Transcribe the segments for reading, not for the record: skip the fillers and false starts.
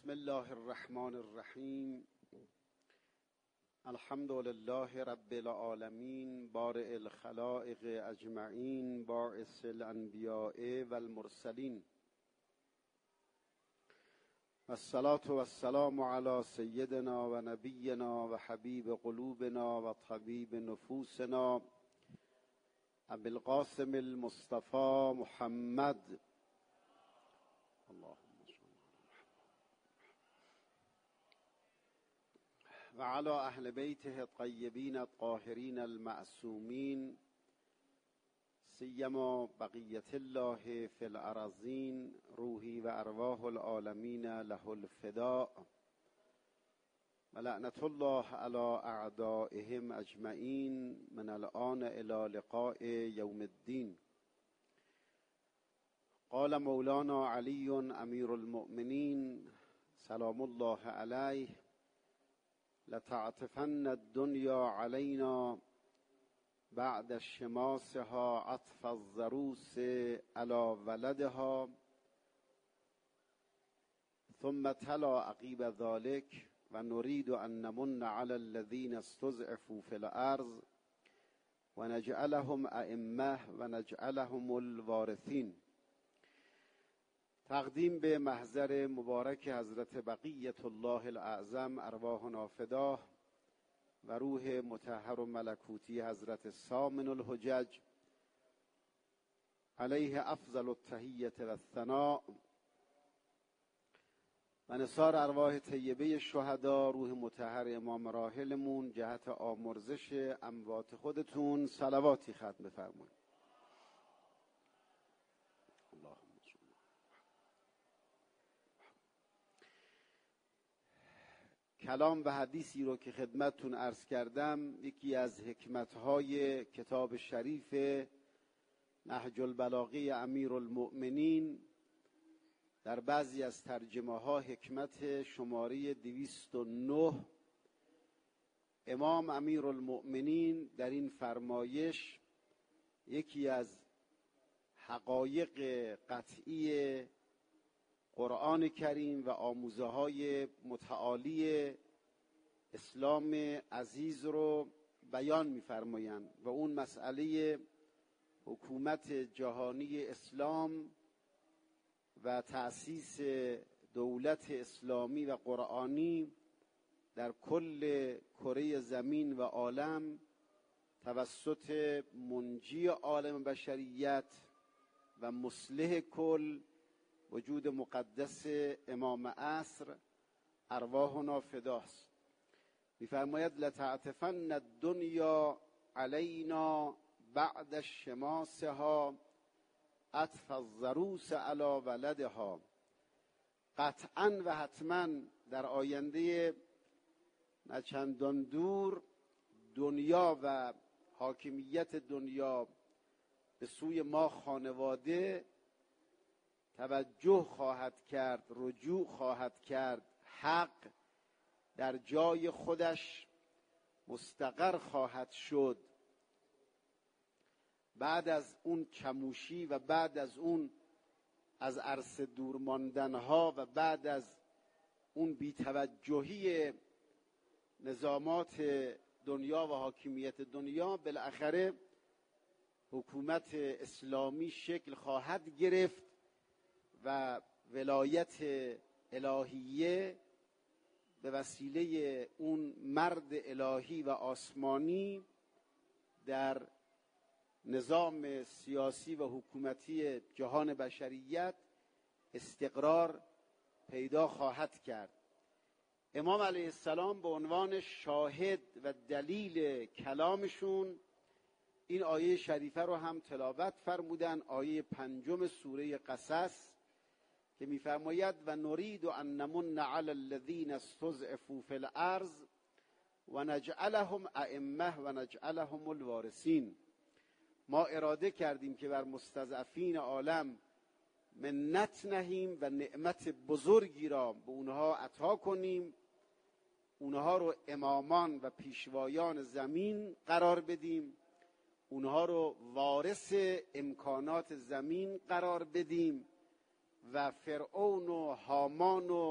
بسم الله الرحمن الرحیم. الحمد لله رب العالمین، بارئ الخلائق اجمعین، باعث الانبیاء والمرسلین، والصلاة والسلام علی سیدنا و نبینا و حبیب قلوبنا و طبیب نفوسنا ابی القاسم المصطفى محمد و علی اهل بیته الطیبین الطاهرین المعصومین، سیما بقیة الله فی الارضین، روحی و ارواح العالمین له الفداء، و لعنة الله علی اعدائهم اجمعین من الآن الی لقاء یوم الدین. قال مولانا علی امیر المؤمنین سلام الله علیه: لتعطفن الدنیا علینا بعد شماسها عطف الضروس علی ولدها. ثم تلا عقیب ذلك: و نريد ان نمن على الذين استضعفوا في الارض و نجعلهم ائمه و نجعلهم الوارثین. تقدیم به محضر مبارک حضرت بقیة الله الاعظم ارواحنا فداه و روح مطهر و ملکوتی حضرت سامن الحجج علیه افضل التحیة و الثناء، و نثار ارواح طیبه شهدا، روح مطهر امام راحلمون، جهت آمرزش اموات خودتون صلواتی ختم بفرمایید. کلام و حدیثی رو که خدمتتون عرض کردم یکی از حکمتهای کتاب شریف نهج البلاغه امیر المؤمنین، در بعضی از ترجمه ها حکمت شماره 209. امام امیر المؤمنین در این فرمایش یکی از حقایق قطعی قرآن کریم و آموزه های متعالی اسلام عزیز رو بیان می‌فرمایند و اون مسئله حکومت جهانی اسلام و تأسیس دولت اسلامی و قرآنی در کل کره زمین و عالم توسط منجی عالم بشریت و مصلح کل وجود مقدس امام عصر ارواحنا فداست. می‌فرماید: لتعطفن الدنیا علینا بعد شماسها عطف الضروس علی ولدها. قطعاً و حتماً در آینده نه چندان دور دنیا و حاکمیت دنیا به سوی ما خانواده توجه خواهد کرد، رجوع خواهد کرد، حق در جای خودش مستقر خواهد شد. بعد از اون چموشی و بعد از اون از عرصه دور ماندنها و بعد از اون بی‌توجهی نظامات دنیا و حاکمیت دنیا، بالاخره حکومت اسلامی شکل خواهد گرفت و ولایت الهیه به وسیله اون مرد الهی و آسمانی در نظام سیاسی و حکومتی جهان بشریت استقرار پیدا خواهد کرد. امام علیه السلام به عنوان شاهد و دلیل کلامشون این آیه شریفه رو هم تلاوت فرمودن، آیه 5 سوره قصص که می‌فرماید: و نريد ان نمن على الذين استضعفوا في الارض و نجعلهم ائمه و نجعلهم الوارثین. ما اراده کردیم که بر مستضعفین عالم منت نهیم و نعمت بزرگی را به اونها عطا کنیم، اونها رو امامان و پیشوایان زمین قرار بدیم، اونها رو وارث امکانات زمین قرار بدیم و فرعون و هامان و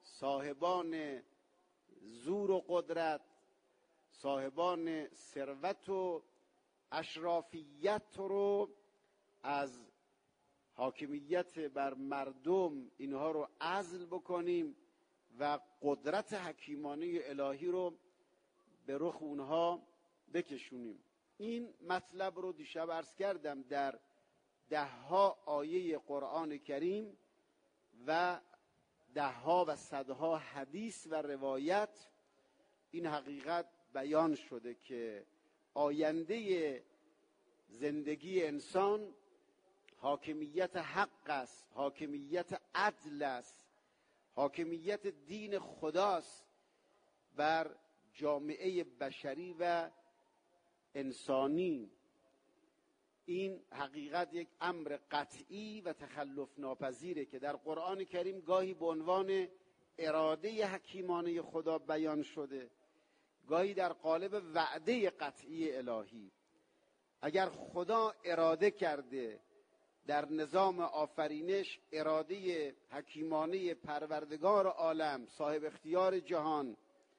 صاحبان زور و قدرت، صاحبان ثروت و اشرافیت رو از حاکمیت بر مردم اینها رو عزل بکنیم و قدرت حکیمانه الهی رو به رخ اونها بکشونیم. این مطلب رو دیشب عرض کردم در 10 آیه قرآن کریم و 10 و 100 حدیث و روایت این حقیقت بیان شده که آینده زندگی انسان حاکمیت حق است، حاکمیت عدل است، حاکمیت دین خداست بر جامعه بشری و انسانی. این حقیقت یک امر قطعی و تخلف ناپذیره که در قرآن کریم گاهی به عنوان اراده حکیمانه خدا بیان شده، گاهی در قالب وعده قطعی الهی. اگر خدا اراده کرده در نظام آفرینش، اراده حکیمانه پروردگار عالم، صاحب اختیار جهان،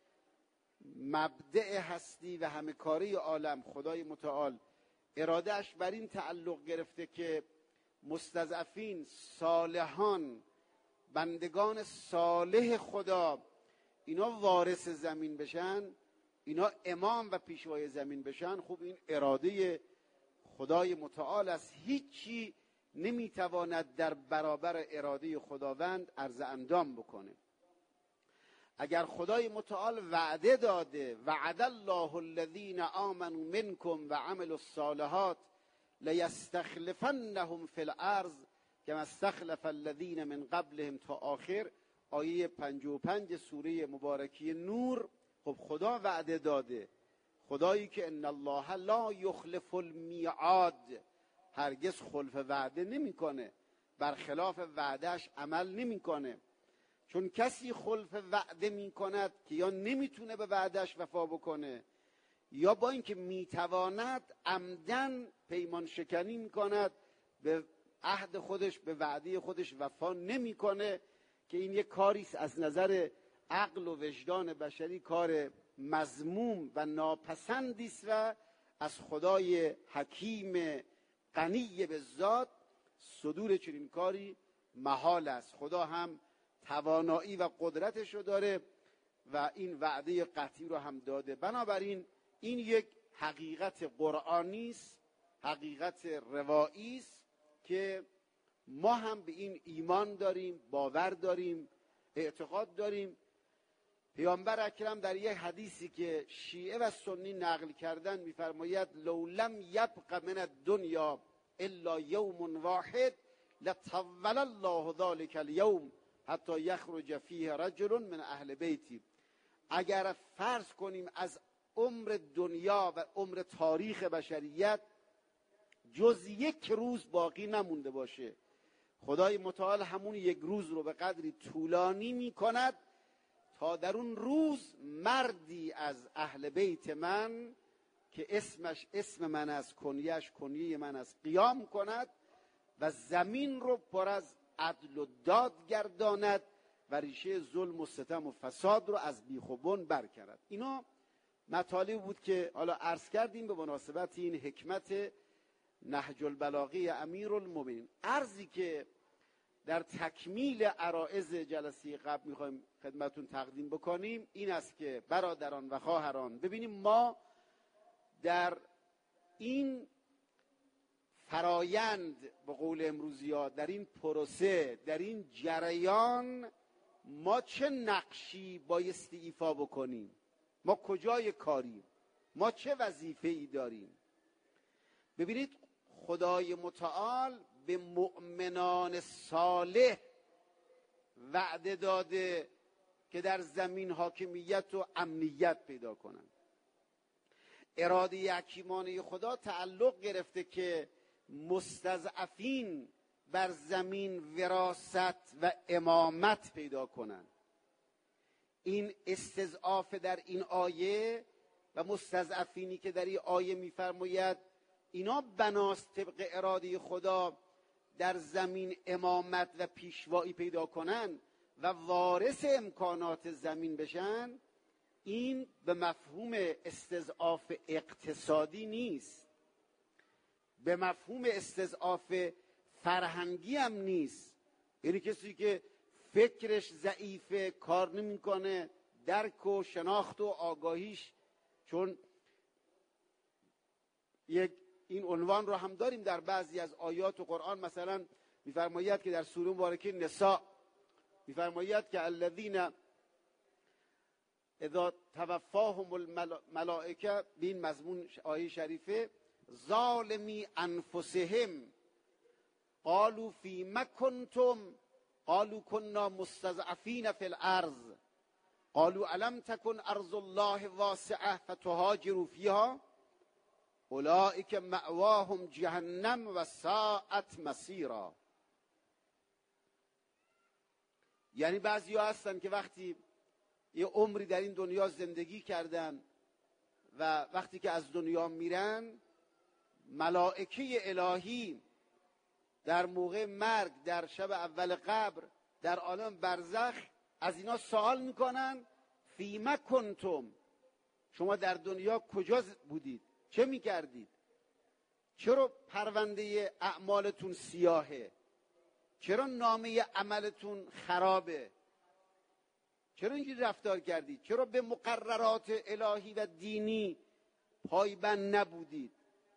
مبدأ هستی و همه کاری عالم، خدای متعال ارادهش بر این تعلق گرفته که مستضعفین، صالحان، بندگان صالح خدا اینا وارث زمین بشن، اینا امام و پیشوای زمین بشن، خب این اراده خدای متعال است. هیچی نمیتواند در برابر اراده خداوند عرض اندام بکنه. اگر خدای متعال وعده داده وعد الله الذین آمنوا منکم و عملوا الصالحات لیستخلفنهم فی الارض کما استخلف الذین من قبلهم تا آخر آیه 55 سوره مبارکی نور. خب خدا وعده داده، خدایی که ان الله لا یخلف المیعاد، هرگز خلف وعده نمیکنه، برخلاف وعدهش عمل نمیکنه. چون کسی خلف وعده میکند که یا نمیتونه به وعدهش وفا بکنه یا با اینکه میتواند عمدن پیمان شکنی میکند، به عهد خودش، به وعده خودش وفا نمیکنه، که این یک کاری است از نظر عقل و وجدان بشری کار مذموم و ناپسندی است و از خدای حکیم غنی به ذات صدور چنین کاری محال است. خدا هم توانایی و قدرتش رو داره و این وعده قطعی رو هم داده. بنابراین این یک حقیقت قرآنی است، حقیقت روایی است که ما هم به این ایمان داریم، باور داریم، اعتقاد داریم. پیامبر اکرم در یک حدیثی که شیعه و سنی نقل کردن میفرماید لو لم یبق من الدنیا الا یوم واحد لطول الله ذلك اليوم حتی یخرج فیه رجل من اهل بیتی. اگر فرض کنیم از عمر دنیا و عمر تاریخ بشریت جز یک روز باقی نمونده باشه، خدای متعال همون یک روز رو به قدری طولانی می کند تا در اون روز مردی از اهل بیت من که اسمش اسم من است، کنیش کنیه من است، قیام کند و زمین رو پر از عدل و داد گرداند و ریشه ظلم و ستم و فساد رو از بیخ و بن برکند. اینا مطالب بود که حالا عرض کردیم به مناسبت این حکمت نهج البلاغه امیرالمومنین. عرضی که در تکمیل عرائض جلسه قبل میخوایم خدمتون تقدیم بکنیم این است که برادران و خواهران، ببینیم ما در این فرایند، به قول امروزی‌ها در این پروسه، در این جریان، ما چه نقشی بایستی ایفا بکنیم؟ ما کجای کاریم؟ ما چه وظیفه‌ای داریم؟ ببینید خدای متعال به مؤمنان صالح وعده داده که در زمین حاکمیت و امنیت پیدا کنند. اراده حکیمانه خدا تعلق گرفته که مستضعفین بر زمین وراثت و امامت پیدا کنند. این استضعاف در این آیه و مستضعفینی که در این آیه می‌فرماید اینا بناست طبق اراده خدا در زمین امامت و پیشوایی پیدا کنند و وارث امکانات زمین بشن، این به مفهوم استضعاف اقتصادی نیست، به مفهوم استضعاف فرهنگی هم نیست. یعنی کسی که فکرش ضعیفه، کار نمیکنه، درک و شناخت و آگاهیش، چون این عنوان رو هم داریم در بعضی از آیات و قرآن، مثلا میفرماید که در سوره مبارکه نساء میفرماید که الذین اذا توفاهم الملائکه، به این مضمون آیه شریفه، ظالمی انفسهم قالوا فیما کنتم قالوا كنا مستضعفین فی الارض قالوا الم تکن ارض الله واسعه فتهاجروا فیها اولئک مأواهم جهنم و ساءت مصیرا. یعنی بعضی ها هستن که وقتی یه عمری در این دنیا زندگی کردن و وقتی که از دنیا میرن، ملائکه الهی در موقع مرگ، در شب اول قبر، در عالم برزخ از اینا سوال میکنن فیما کنتم، شما در دنیا کجا بودید، چه میکردید، چرا پرونده اعمالتون سیاهه، چرا نامه عملتون خرابه، چرا اینجوری رفتار کردید، چرا به مقررات الهی و دینی پایبند نبودید.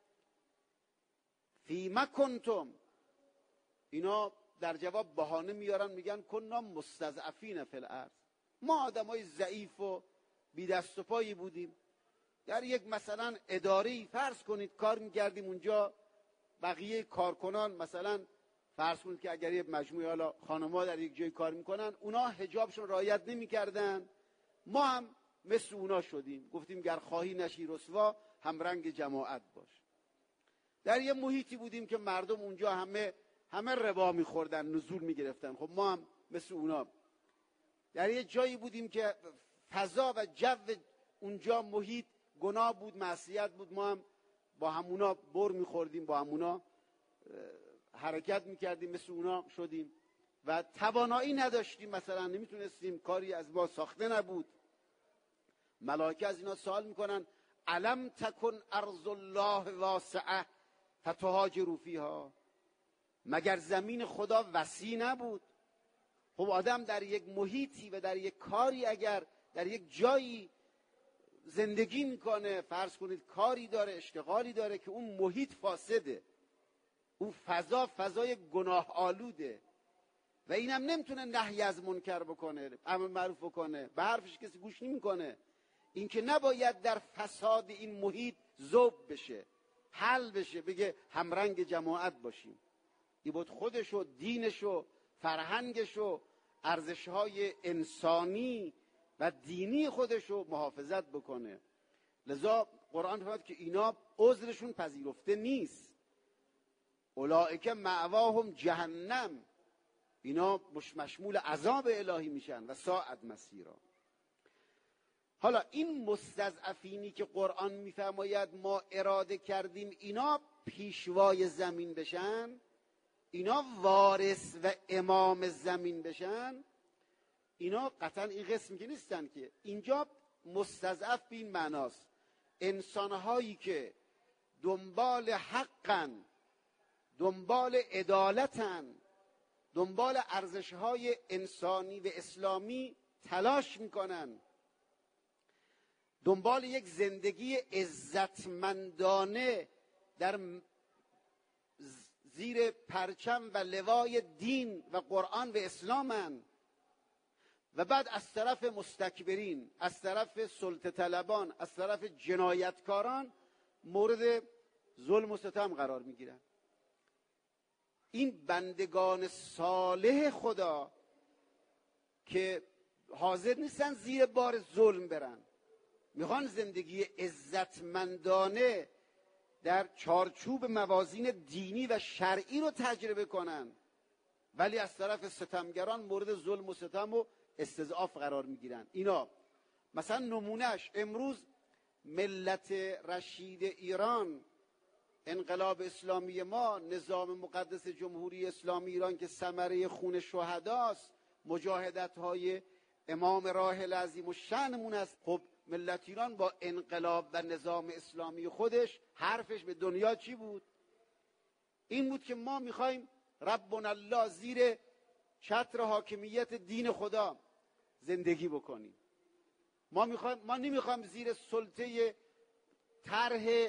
فیما کنتم، اینا در جواب بهانه میارن، میگن کنا مستضعفین فی الارض، ما آدمای ضعیف و بی دست و پایی بودیم، در یک مثلا اداره‌ای فرض کنید کار میکردیم، اونجا بقیه کارکنان مثلا فرض کنید که اگر یه مجموعه حالا خانم‌ها در یک جای کار میکنن، اونا حجابشون رعایت نمیکردن، ما هم مثل اونا شدیم، گفتیم گر خواهی نشی رسوا، هم رنگ جماعت باش. در یه محیطی بودیم که مردم اونجا همه ربا میخوردن، نزول میگرفتن، خب ما هم مثل اونا. در یه جایی بودیم که فضا و جو اونجا محیط گناه بود، معصیت بود، ما هم با همونا بر میخوردیم، با همونا حرکت میکردیم، مثل اونا شدیم و توانایی نداشتیم، مثلا نمیتونستیم، کاری از ما ساخته نبود. ملائکه از اینا سوال میکنن الم تکن ارض الله واسعه فتهاجروا فیها، مگر زمین خدا وسیع نبود؟ خب آدم در یک محیطی و در یک کاری، اگر در یک جایی زندگی میکنه، فرض کنید کاری داره، اشتغالی داره که اون محیط فاسده، اون فضای گناه آلوده و اینم نمیتونه نهی از منکر بکنه، امر معروف بکنه، به حرفش کسی گوش نمیکنه، این که نباید در فساد این محیط ذوب بشه، حل بشه، بگه همرنگ جماعت باشیم، این بود خودشو، دینشو، فرهنگشو، ارزشهای انسانی و دینی خودشو محافظت بکنه. لذا قرآن فرمود که اینا عذرشون پذیرفته نیست، اولئک مأواهم جهنم، اینا مشمول عذاب الهی میشن و ساعت مسیرا. حالا این مستضعفینی که قرآن میفرماید ما اراده کردیم اینا پیشوای زمین بشن، اینا وارث و امام زمین بشن، اینا قطعا این قسمی که نیستن که اینجا مستضعف به این معناست انسانهایی که دنبال حقن، دنبال عدالتن، دنبال ارزشهای انسانی و اسلامی تلاش میکنن، دنبال یک زندگی عزتمندانه در زیر پرچم و لوای دین و قرآن و اسلامن، و بعد از طرف مستکبرین، از طرف سلطه طلبان، از طرف جنایتکاران مورد ظلم و ستم قرار میگیرن. این بندگان صالح خدا که حاضر نیستن زیر بار ظلم برن، میخوان زندگی عزتمندانه در چارچوب موازین دینی و شرعی رو تجربه کنن، ولی از طرف ستمگران مورد ظلم و ستم و استضعاف قرار میگیرن. اینا مثلا نمونهش امروز ملت رشید ایران، انقلاب اسلامی ما، نظام مقدس جمهوری اسلامی ایران که ثمره خون شهداست، مجاهدت های امام راحل عظیم الشأنمون است. خب ملت ایران با انقلاب و نظام اسلامی خودش حرفش به دنیا چی بود؟ این بود که ما میخوایم ربنا الله زیر چتر حاکمیت دین خدا زندگی بکنیم. ما نمیخوایم زیر سلطه طرح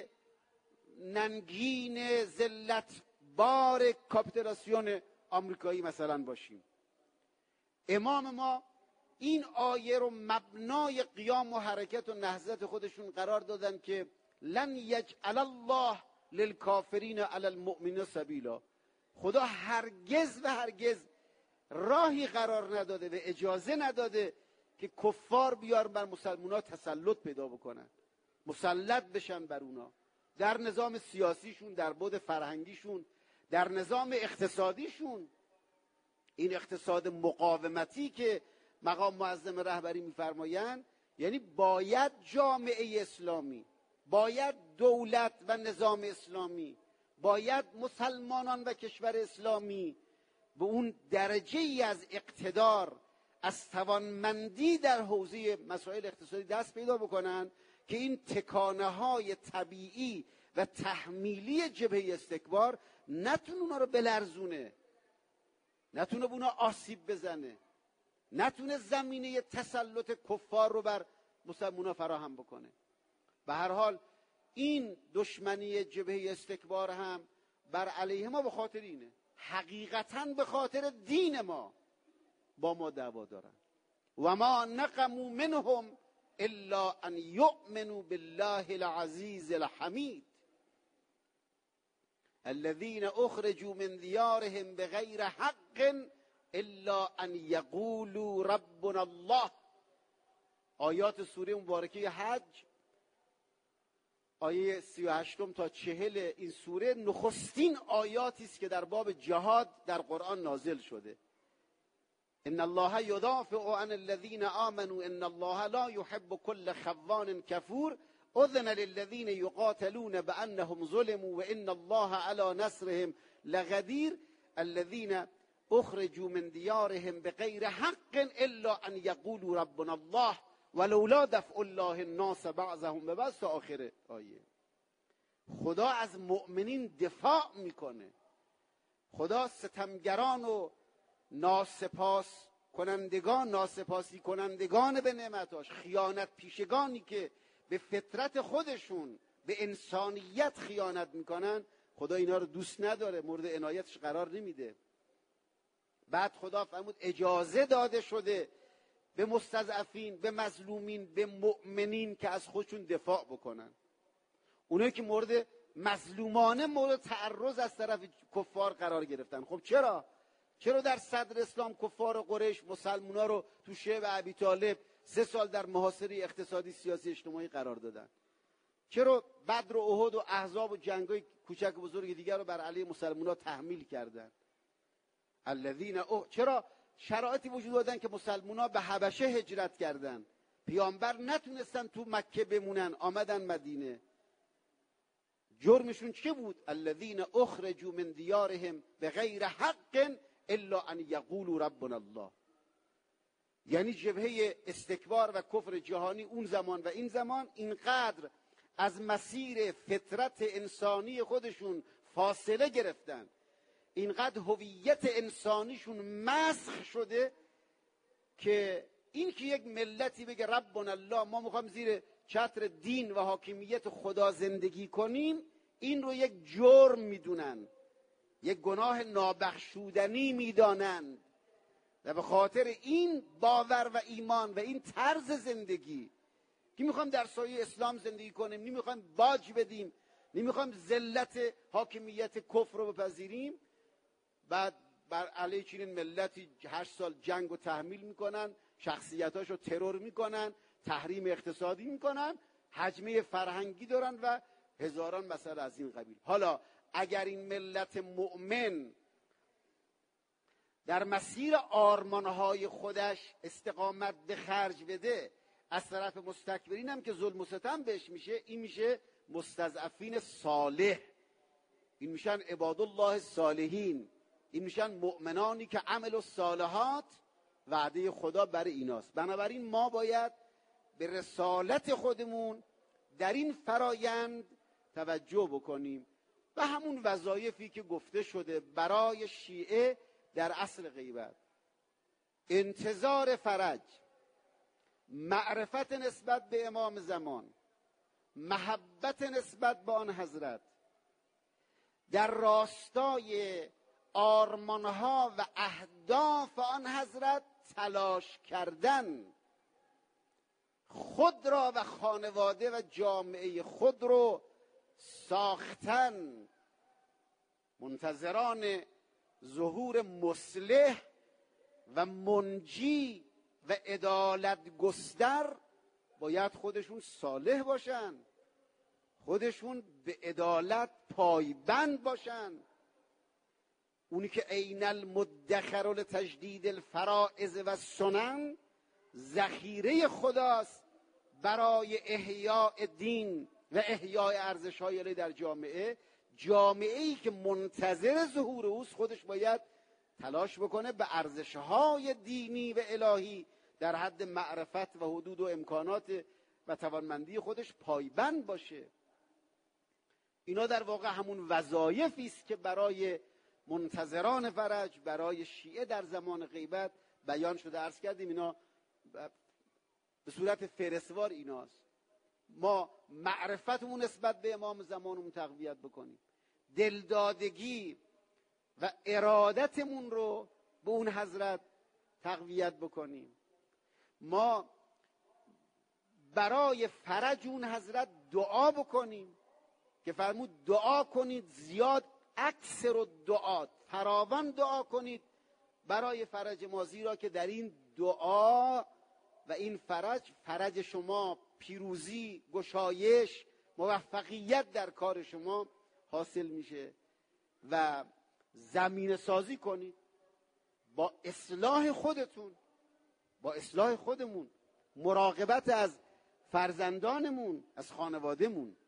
ننگین ذلت بار کاپیتولاسیون آمریکایی مثلا باشیم. امام ما این آیه رو مبنای قیام و حرکت و نهضت خودشون قرار دادن که لن یجعل الله للکافرین علی المؤمنین سبیلا. خدا هرگز و هرگز راهی قرار نداده و اجازه نداده که کفار بیار بر مسلمان‌ها تسلط پیدا بکنن، مسلط بشن بر اونا، در نظام سیاسیشون، در بعد فرهنگیشون، در نظام اقتصادیشون. این اقتصاد مقاومتی که مقام معظم رهبری میفرمایند، یعنی باید جامعه اسلامی، باید دولت و نظام اسلامی، باید مسلمانان و کشور اسلامی به اون درجه ای از اقتدار، از توانمندی در حوزه مسائل اقتصادی دست پیدا بکنن که این تکانه های طبیعی و تحمیلی جبهه استکبار نتونه اونا رو بلرزونه، نتونه به اونا آسیب بزنه، نتونه زمینه تسلط کفار رو بر مسلمان‌ها فراهم بکنه. به هر حال این دشمنی جبهه استکبار هم بر علیه ما به خاطر اینه، حقیقتاً به خاطر دین ما با ما دعوا دارن. و ما نقموا منهم الا ان یؤمنوا بالله العزیز الحمید الذين اخرجوا من دیارهم بغیر حق الا ان یقولوا ربنا الله. آیات سوره مبارکه حج آیه 38 تا 40 این سوره نخستین آیاتی است که در باب جهاد در قرآن نازل شده. ان الله یدافع عن الذين آمنوا ان الله لا يحب كل خوان كفور اذن للذين يقاتلون بانهم ظلموا وان الله على نصرهم لقدير الذين اخرجوا من دیارهم بغیر حق الا ان یقولوا ربنا الله ولولا دفع الله الناس بعضهم ببعض تا آخر آیه. خدا از مؤمنین دفاع میکنه. خدا ستمگران و ناسپاسی کنندگان به نعمتاش، خیانت پیشگانی که به فطرت خودشون به انسانیت خیانت میکنن، خدا اینا رو دوست نداره، مورد عنایتش قرار نمیده. بعد خدا فرمود اجازه داده شده به مستضعفین، به مظلومین، به مؤمنین که از خودشون دفاع بکنن. اونایی که مورد مظلومانه مورد تعرض از طرف کفار قرار گرفتن. خب چرا در صدر اسلام کفار قریش مسلمونا رو تو شیب ابی طالب 3 سال در محاصره اقتصادی، سیاسی، اجتماعی قرار دادن؟ چرا بدر و احد و احزاب و جنگای کوچک و بزرگ دیگر رو بر علیه مسلمونا تحمیل کردن؟ چرا شرایطی وجود دادن که مسلمونا به حبشه هجرت کردن، پیامبر نتونستن تو مکه بمونن، آمدن مدینه؟ جرمشون چه بود؟ الذین اخرجوا من دیارهم بغیر حق الا ان یقولوا ربنا الله. یعنی جبهه استکبار و کفر جهانی اون زمان و این زمان اینقدر از مسیر فطرت انسانی خودشون فاصله گرفتن، اینقدر هویت انسانیشون مسخ شده که این که یک ملتی بگه ربنا الله، ما میخوایم زیر چتر دین و حاکمیت خدا زندگی کنیم، این رو یک جرم میدونن، یک گناه نابخشودنی میدانند و به خاطر این باور و ایمان و این طرز زندگی که میخوایم در سایه اسلام زندگی کنیم، نمیخوایم باج بدیم، نمیخوایم ذلت حاکمیت کفر رو بپذیریم، بعد بر علیه چنین ملتی 8 سال جنگ و تحمیل میکنن، شخصیتاشو ترور میکنن، تحریم اقتصادی میکنن، حجمه فرهنگی دارن و هزاران مسئله از این قبیل. حالا اگر این ملت مؤمن در مسیر آرمانهای خودش استقامت به خرج بده، از طرف مستکبرین هم که ظلم و ستم بهش میشه، این میشه مستضعفین صالح، این میشن عباد الله صالحین، این میشن مؤمنانی که عمل الصالحات وعده خدا برای ایناست. بنابراین ما باید به رسالت خودمون در این فرایند توجه بکنیم و همون وظایفی که گفته شده برای شیعه در اصل غیبت: انتظار فرج، معرفت نسبت به امام زمان، محبت نسبت به آن حضرت، در راستای آرمانها و اهداف آن حضرت تلاش کردن، خود را و خانواده و جامعه خود رو ساختن، منتظران ظهور مصلح و منجی و عدالت گستر باید خودشون صالح باشن، خودشون به عدالت پایبند باشن. اونی که عین المدخر لتجدید الفرائض و سنن، ذخیره خداست برای احیاء دین و احیاء ارزش‌های الهی در جامعه. جامعه‌ای که منتظر ظهور اوست خودش باید تلاش بکنه به ارزش‌های دینی و الهی در حد معرفت و حدود و امکانات و توانمندی خودش پایبند باشه. اینا در واقع همون وظایفی است که برای منتظران فرج، برای شیعه در زمان غیبت بیان شده. عرض کردیم اینا به صورت فهرستوار ایناست. ما معرفتمون نسبت به امام زمانمون تقویت بکنیم، دلدادگی و ارادتمون رو به اون حضرت تقویت بکنیم. ما برای فرج اون حضرت دعا بکنیم که فرمود دعا کنید زیاد، اکثر الدعات، فراوان دعا کنید برای فرج ما، زیرا که در این دعا و این فرج شما، پیروزی، گشایش، موفقیت در کار شما حاصل میشه. و زمینه سازی کنید با اصلاح خودتون، با اصلاح خودمون، مراقبت از فرزندانمون، از خانوادهمون،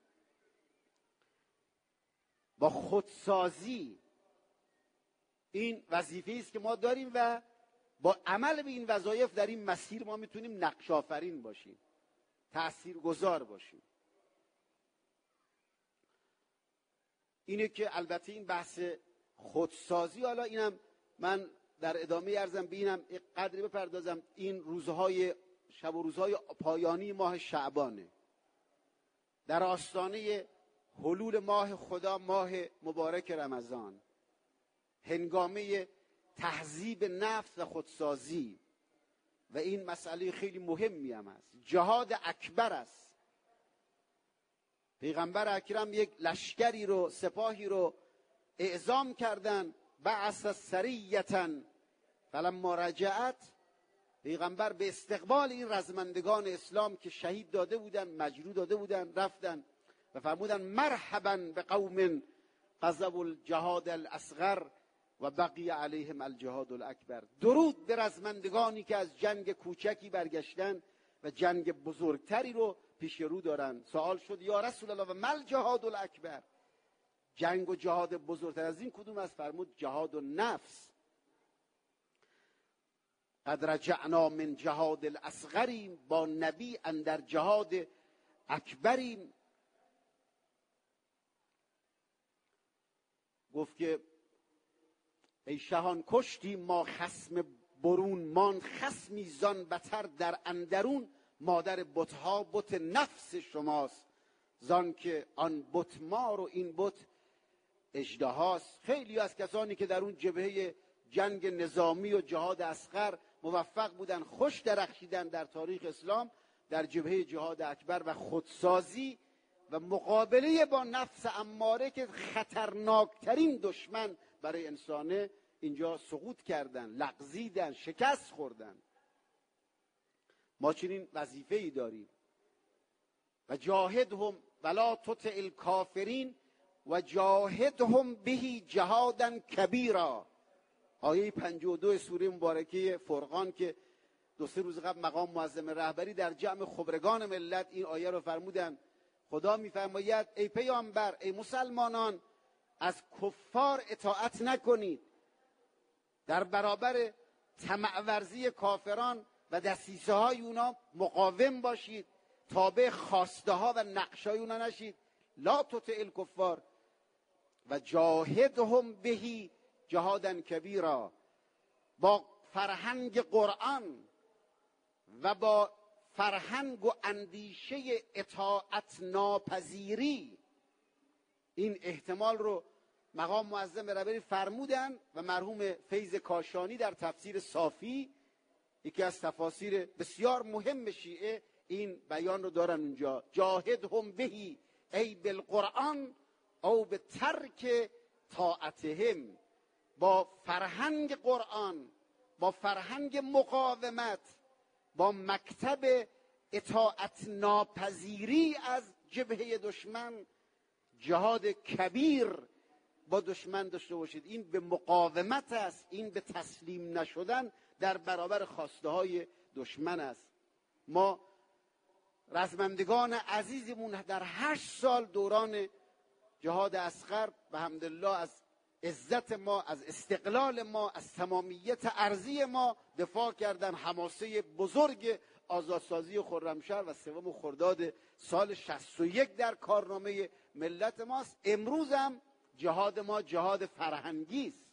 با خودسازی. این وظیفه‌ای است که ما داریم و با عمل به این وظایف در این مسیر ما میتونیم نقش آفرین باشیم، تاثیرگذار باشیم. اینه که البته این بحث خودسازی، حالا اینم من در ادامه عرضم بینم قدری بپردازم، این روزهای شب و روزهای پایانی ماه شعبانه، در آستانه حلول ماه خدا، ماه مبارک رمضان، هنگامه تهذیب نفس و خودسازی. و این مسئله خیلی مهمی هم است، جهاد اکبر است. پیغمبر اکرم یک لشکری رو، سپاهی رو اعزام کردن، بعث سریة فلما رجعت. پیغمبر به استقبال این رزمندگان اسلام که شهید داده بودن، مجروح داده بودن، رفتن و فرمودن مرحبا به قوم غزوا الجهاد الاصغر و بقی علیهم الجهاد الاکبر. درود به رزمندگانی که از جنگ کوچکی برگشتن و جنگ بزرگتری رو پیش رو دارن. سوال شد یا رسول الله و مل جهاد الاکبر، جنگ و جهاد بزرگتر از این کدوم است؟ فرمود جهاد النفس. قد رجعنا من جهاد الاصغریم، با نبی اندر جهاد اکبریم. گفت که ای شهان کشتیم ما خصم برون، ماند خصمی زان بتر در اندرون. مادر بتها بت نفس شماست، زان که آن بت مار و این بت اژدهاست. خیلی از کسانی که در اون جبهه جنگ نظامی و جهاد اصغر موفق بودن، خوش درخشیدن در تاریخ اسلام، در جبهه جهاد اکبر و خودسازی و مقابله با نفس اماره که خطرناکترین دشمن برای انسانه، اینجا سقوط کردن، لغزیدن، شکست خوردن. ما چنین وظیفه‌ای داریم. و جاهدهم ولا تطع الکافرین و جاهدهم به جهادا کبیرا. آیه 52 سوره مبارکه فرقان که 2-3 روز قبل مقام معظم رهبری در جمع خبرگان ملت این آیه رو فرمودن. خدا میفرماید ای پیامبر، ای مسلمانان، از کفار اطاعت نکنید، در برابر طمع ورزی کافران و دسیسه های اونا مقاوم باشید، تابع خواسته ها و نقش های اونا نشید. لا تطع الکفار و جاهدهم بهی جهادا کبیرا. با فرهنگ قرآن و با فرهنگ و اندیشه اطاعت ناپذیری این احتمال رو مقام معظم ربانی فرمودن و مرحوم فیض کاشانی در تفسیر صافی، یکی از تفاسیر بسیار مهم شیعه، این بیان رو دارن اونجا: جاهدهم بهی ای بالقرآن او به ترک طاعتهم. با فرهنگ قرآن، با فرهنگ مقاومت، با مکتب اطاعت ناپذیری از جبهه دشمن، جهاد کبیر با دشمن داشته باشید. این به مقاومت است، این به تسلیم نشدن در برابر خواسته های دشمن است. ما رزمندگان عزیزمون در 8 سال دوران جهاد اصغر به حمدالله از عزت ما، از استقلال ما، از تمامیت ارضی ما دفاع کردن. حماسه بزرگ آزادسازی خرمشهر و 3 خرداد سال 61 در کارنامه ملت ماست. امروز هم جهاد ما جهاد فرهنگی است،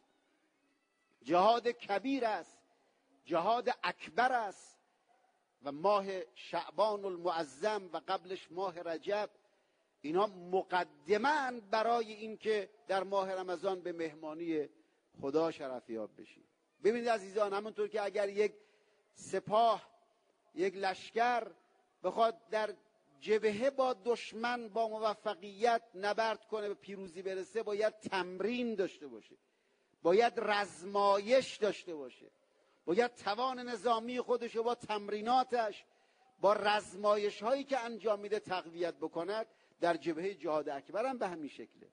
جهاد کبیر است، جهاد اکبر است. و ماه شعبان المعظم و قبلش ماه رجب، اینا مقدمه برای این که در ماه رمضان به مهمانی خدا شرفیاب بشیم. ببینید عزیزان، همونطور که اگر یک سپاه، یک لشکر بخواد در جبهه با دشمن با موفقیت نبرد کنه، به پیروزی برسه، باید تمرین داشته باشه، باید رزمایش داشته باشه، باید توان نظامی خودش رو با تمریناتش، با رزمایش هایی که انجام میده تقویت بکند. در جبهه جهاد اکبر هم به همین شکله.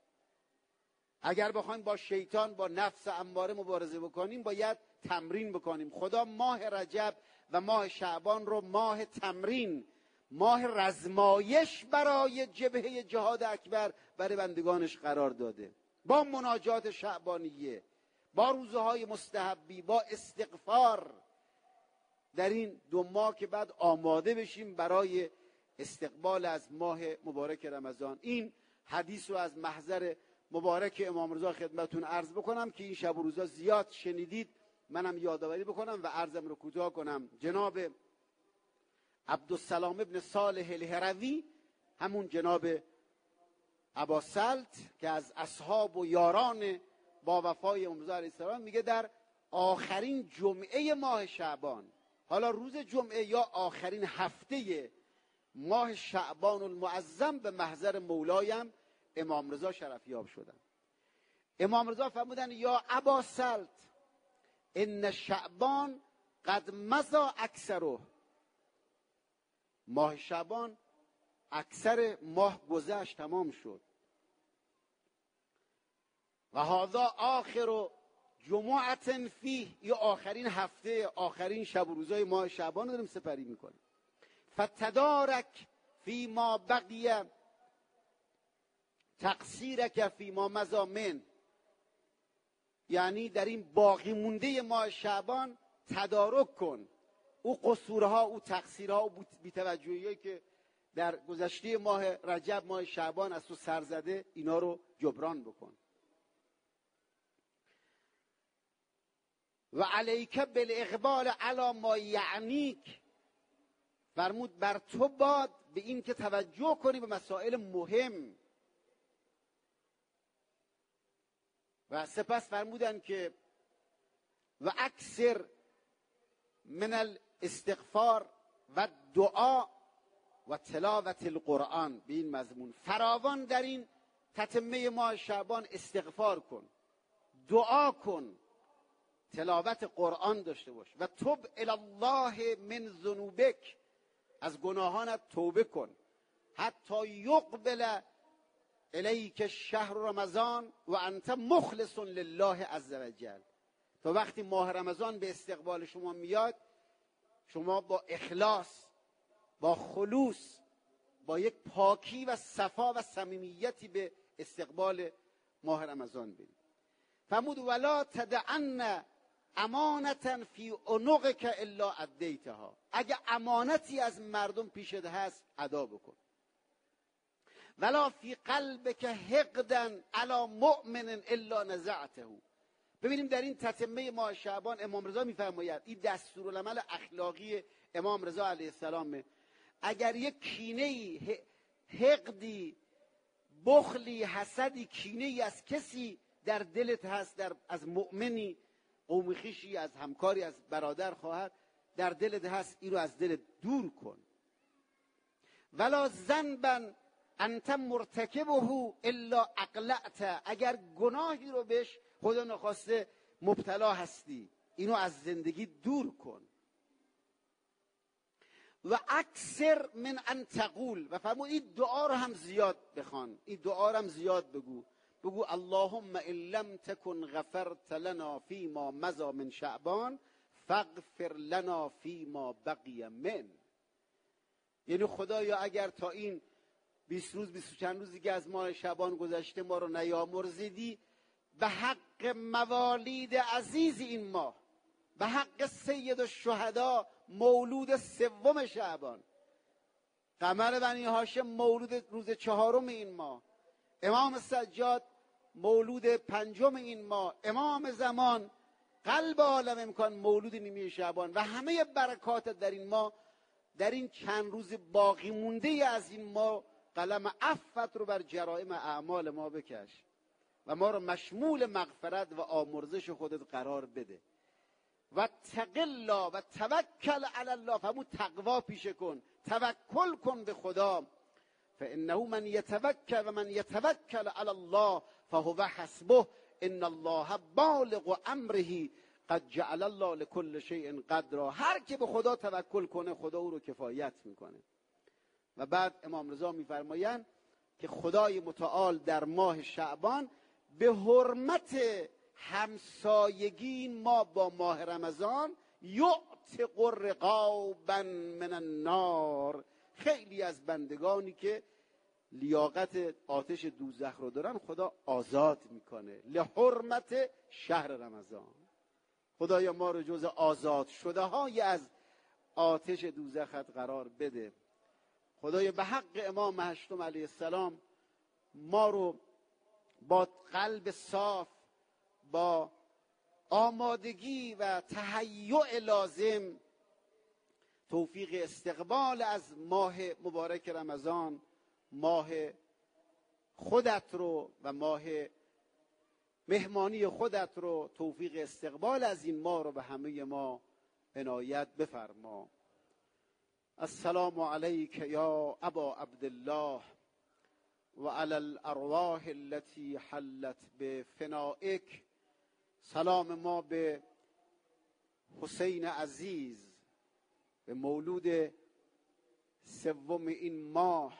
اگر بخوایم با شیطان، با نفس اماره مبارزه بکنیم، باید تمرین بکنیم. خدا ماه رجب و ماه شعبان رو ماه تمرین، ماه رزمایش برای جبهه جهاد اکبر برای بندگانش قرار داده. با مناجات شعبانیه، با روزهای مستحبی، با استغفار، در این 2 ماه که بعد آماده بشیم برای استقبال از ماه مبارک رمضان. این حدیث رو از محضر مبارک امام رضا خدمتون عرض بکنم که این شب و روزا زیاد شنیدید، منم یادآوری بکنم و عرضم رو کوتاه کنم. جناب عبدالسلام ابن صالح الهروی، همون جناب اباسلط که از اصحاب و یاران با وفای امام رضا علیه السلام، میگه در آخرین جمعه ماه شعبان، حالا روز جمعه یا آخرین هفته ماه شعبان المعظم، به محضر مولایم امام رضا شرفیاب شدن. امام رضا فرمودن یا اباسلط ان شعبان قد مضی اکثره. ماه شعبان اکثر ماه گذشت، تمام شد. و هذا آخر جمعه فیه، یا آخرین هفته، آخرین شب و روزای ماه شعبان رو داریم سپری میکنیم. فتدارک فی ما بقی تقصیرک فی ما مضی من، یعنی در این باقی مونده ماه شعبان تدارک کن او قصورها، او تقصیرها، او بی‌توجهی‌هایی که در گذشته ماه رجب، ماه شعبان از تو سر زده، اینا رو جبران بکن. و علیک بالاقبال علی ما یعنیک، فرمود بر تو باد به این که توجه کنی به مسائل مهم. و سپس فرمودن که و اکثر من الاستغفار و دعا و تلاوت القرآن، به این مضمون فراوان در این تتمه ماه شعبان استغفار کن، دعا کن، تلاوت قرآن داشته باش. و توب الی الله من ذنوبک، از گناهانت توبه کن. حتی یقبل الیک شهر رمضان و انت مخلص لله عز وجل، تا وقتی ماه رمضان به استقبال شما میاد، شما با اخلاص، با خلوص، با یک پاکی و صفا و صمیمیتی به استقبال ماه رمضان برید. فرمود ولا تدعن امانتا فی عنقک الا ادیتها، اگه امانتی از مردم پیشت هست ادا بکن. ولا فی قلبک حقدا علی مؤمن الا نزعته. ببینیم در این تتمه ماه شعبان امام رضا میفرماید، این دستورالعمل اخلاقی امام رضا علیه السلامه، اگر یک کینه‌ای، حقدی، بخلی، حسدی، کینه‌ای از کسی در دلت هست، از مؤمنی، قوم خویشی، از همکاری، از برادر، خواهر در دلت هست، این رو از دلت دور کن. ولا ذنبا انت مرتکبه الا اقلعت، اگر گناهی رو بهش خدا نخواسته مبتلا هستی، اینو از زندگی دور کن. و اکثر من ان تقول، و فرمود این دعا رو هم زیاد بخوان، این دعا رو هم زیاد بگو اللهم ان لم تکن غفرت لنا فیما مضی من شعبان فاغفر لنا فیما بقی من. یعنی خدایا اگر تا این 20 روز 20 چند روزی که از ماه شعبان گذشته ما رو نیامرزیدی، به حق موالید عزیز این ماه، به حق سید الشهدا مولود 3 شعبان، قمر بنی هاشم مولود روز 4 این ماه، امام سجاد مولود 5 این ماه، امام زمان قلب عالم امکان مولود نیمه شعبان، و همه برکات در این ماه، در این چند روز باقی مونده از این ماه قلم عفت رو بر جرائم اعمال ما بکش و ما رو مشمول مغفرت و آمرزش خودت قرار بده. و تقلا و توکل علی الله، همون تقوا پیشه کن، توکل کن به خدا. فانه من یتوکل و من یتوکل علی الله فهو حسبه ان الله بالغ امره قد جعل الله لكل شیء قدرا. هر که به خدا توکل کنه خدا او رو کفایت میکنه. و بعد امام رضا میفرمایند که خدای متعال در ماه شعبان به حرمت همسایگی ما با ماه رمضان یعتق رقابا من النار، خیلی از بندگانی که لیاقت آتش دوزخ رو دارن خدا آزاد میکنه، لحرمت شهر رمضان. خدایا ما رو جز آزاد شده های از آتش دوزخت قرار بده. خدایا به حق امام هشتم علیه السلام ما رو با قلب صاف، با آمادگی و تهیع لازم توفیق استقبال از ماه مبارک رمضان، ماه خودت رو و ماه مهمانی خودت رو، توفیق استقبال از این ماه رو به همه ما عنایت بفرما. السلام علیک یا ابا عبدالله و علی الارواح التي حلت بفنائک. سلام ما به حسین عزیز، به مولود 3 این ماه،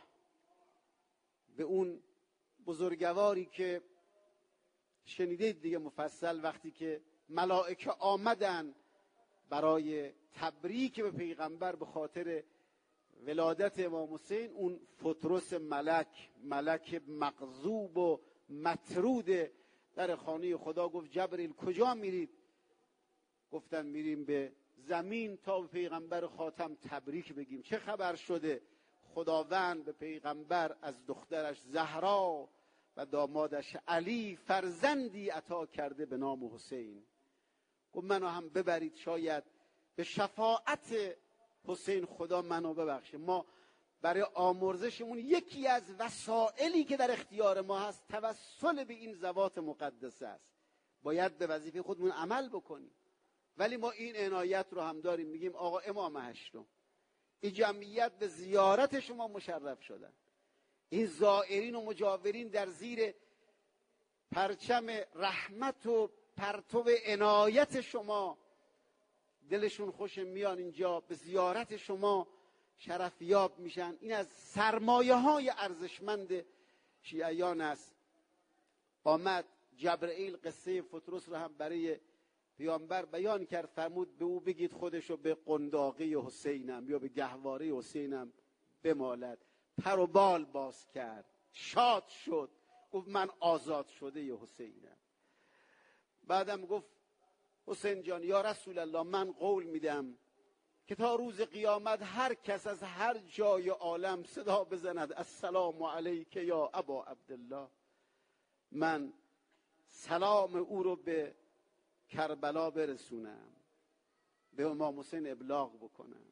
به اون بزرگواری که شنیدید دیگه مفصل، وقتی که ملائکه آمدن برای تبریک به پیغمبر به خاطر ولادت امام حسین، اون فطرس ملک مغضوب و مطرود در خانه خدا گفت جبرئیل کجا میرید؟ گفتن میریم به زمین تا به پیغمبر خاتم تبریک بگیم. چه خبر شده؟ خداوند به پیغمبر از دخترش زهرا و دامادش علی فرزندی عطا کرده به نام حسین. گفت منو هم ببرید، شاید به شفاعت حسین خدا منو ببخشه. ما برای آمرزشمون یکی از وسائلی که در اختیار ما هست توسل به این ذوات مقدسه است. باید به وظیفه خودمون عمل بکنیم، ولی ما این عنایت رو هم داریم. میگیم آقا امام هشتم، این جمعیت به زیارت شما مشرف شدن، این زائرین و مجاورین در زیر پرچم رحمت و پرتو عنایت شما دلشون خوش میان اینجا به زیارت شما شرفیاب میشن. این از سرمایه های ارزشمند شیعیان است. آمد جبرئیل قصه فطرس رو هم برای پیامبر بیان کرد، فرمود به او بگید خودشو به قنداقی حسینم یا به گهواره حسینم بمالد. پر و بال باز کرد، شاد شد، گفت من آزاد شده حسینم. بعدم گفت حسین جان یا رسول الله من قول میدم که تا روز قیامت هر کس از هر جای عالم صدا بزند السلام علیک یا ابا عبدالله، من سلام او رو به کربلا برسونم، به امام حسین ابلاغ بکنم.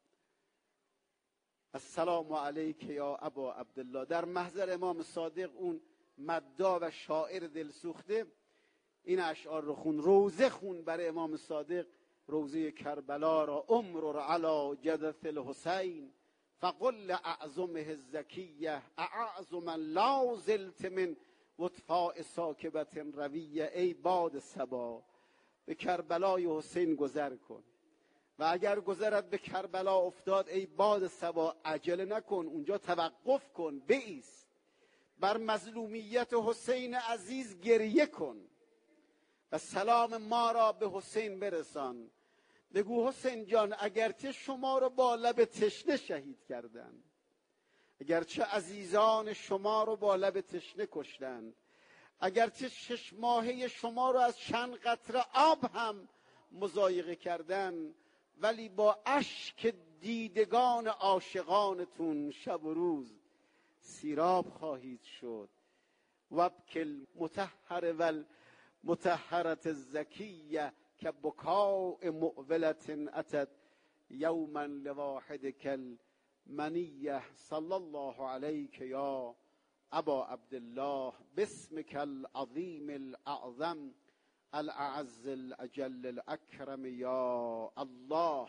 السلام علیک یا ابا عبدالله. در محضر امام صادق اون مداح و شاعر دلسوخته این اشعار رو خون، روزه خون برای امام صادق، روزه کربلا را عمر علی جدث الحسین فقل اعظمه الزکیه اعظم لا زلت من وطفاء ساکبت رویه. ای باد صبا به کربلای حسین گذر کن و اگر گذرت به کربلا افتاد ای باد صبا عجله نکن، اونجا توقف کن، بایست، بر مظلومیت حسین عزیز گریه کن و سلام ما را به حسین برسان. بگو حسین جان اگرچه شما رو با لب تشنه شهید کردند، اگرچه عزیزان شما رو با لب تشنه کشتند، اگرچه 6 ماهه شما رو از چند قطره آب هم مضایقه کردن، ولی با اشک دیدگان عاشقانتون شب و روز سیراب خواهید شد. وابکل مطهر والمطهرة الزکیه که بکاء معولة اتت یوما لواحدک المنیه. صلی الله علیک یا ابا عبدالله باسمک العظیم الاعظم الاعز الاجل الاکرم یا الله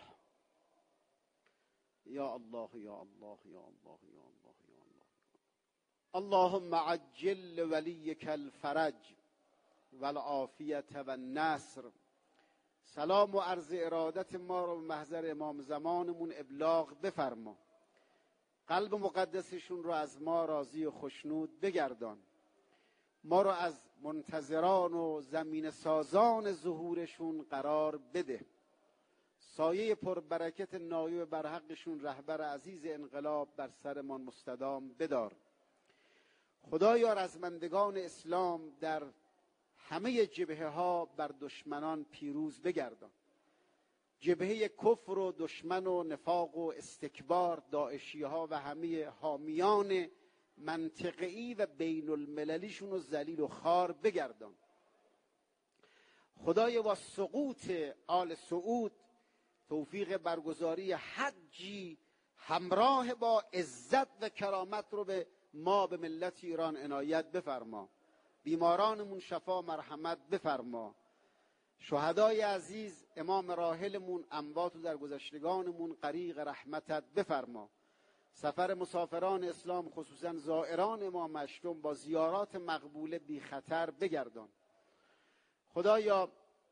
یا الله یا الله یا الله یا الله یا الله. اللهم عجل ولیک الفرج والعافیة والنصر. سلام و عرض ارادت ما رو به محضر امام زمانمون ابلاغ بفرما، قلب مقدسشون رو از ما راضی و خشنود بگردان، ما رو از منتظران و زمین سازان ظهورشون قرار بده، سایه پربرکت نایب برحقشون رهبر عزیز انقلاب بر سرمان مستدام بدار. خدایا رزمندگان اسلام در همه جبهه ها بر دشمنان پیروز بگردان، جبهه کفر و دشمن و نفاق و استکبار، داعشی ها و همه حامیان منطقه‌ای و بین المللیشون رو ذلیل و خوار بگردان. خدایا با سقوط آل سعود توفیق برگزاری حجی همراه با عزت و کرامت رو به ما به ملت ایران عنایت بفرما، بیمارانمون شفا مرحمت بفرما، شهدای عزیز امام راحلمون اموات و درگذشتگانمون غریق رحمتت بفرما، سفر مسافران اسلام خصوصا زائران امام مشتوم با زیارات مقبوله بی خطر بگردان. خدایا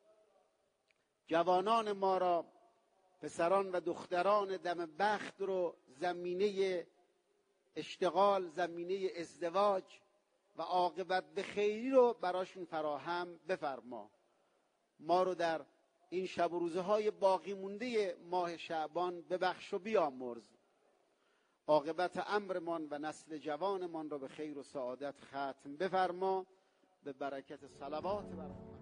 جوانان ما را، پسران و دختران دم بخت رو زمینه اشتغال، زمینه ازدواج و عاقبت به خیری رو براشون فراهم بفرما. ما رو در این شب و روزهای باقی مونده ماه شعبان ببخش و بیامرز، عاقبت امرمان و نسل جوانمان را به خیر و سعادت ختم بفرما، به برکت صلوات بر